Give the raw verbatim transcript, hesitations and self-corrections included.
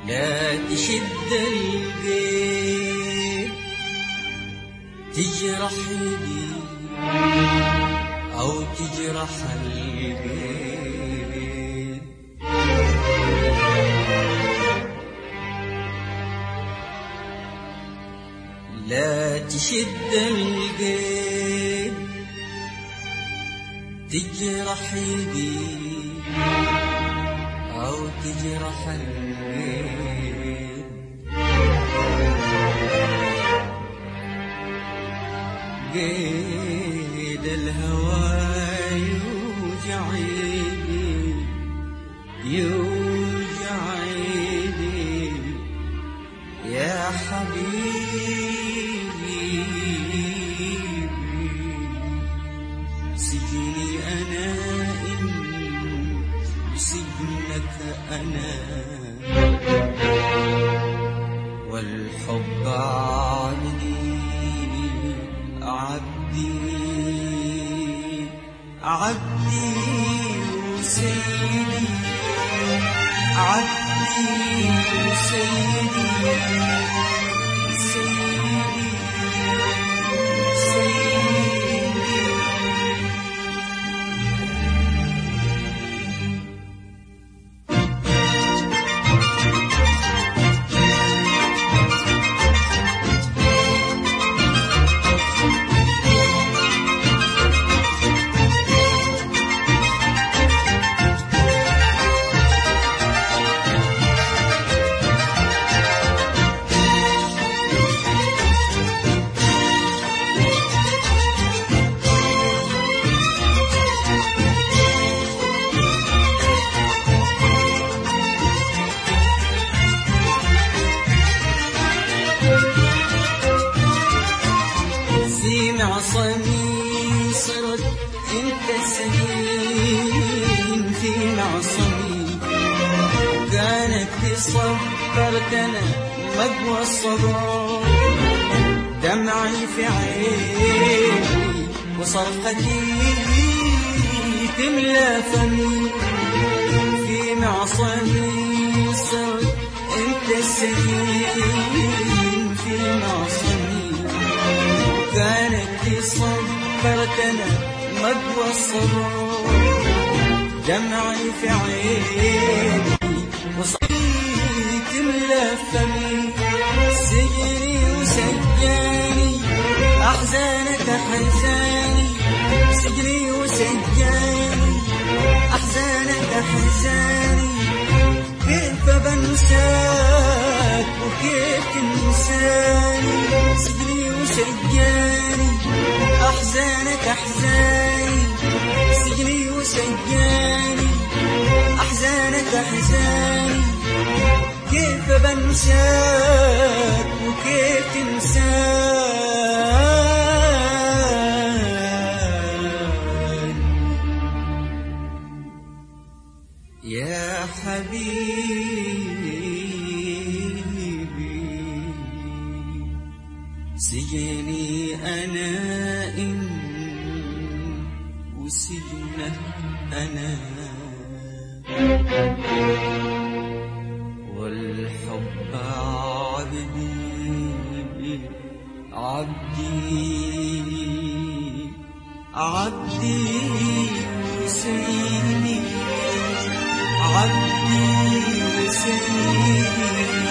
لا تشد القيد تجرح يدي أو تجرح القيد، لا تشد القيد تجرح يدي أو تجرح القيد، قيد الهوى يوجع يدي يوجع يدي يا حبيبي، سجني أنا إن سجنك أنا، والحب عبدي عبدي عبدي وسيدي عبدي وسيدي سيدي سيدي. معصمي صرت انت السجين في معصمي، كانت تصبرتنا مقوى الصبر، دمعي في عيني وصرختي تملى فمي، في معصمي صرت انت السجين في معصمي، كانت صبرتنا مقوى الصبر، دمعي في عيني وصرختي تملى فمي، سجني وسجاني أحزانك أحزاني، سجني وسجاني أحزانك أحزاني، كيف بنساك وكيف تنساني، سجني وسجاني أحزانك أحزاني، سجني وسجاني أحزانك أحزاني، كيف بنساك وكيف تنساني يا حبيبي، سجني أنا إن وسجنك أنا، والحب عبدي عبدي عبدي سيدي عبدي سيدي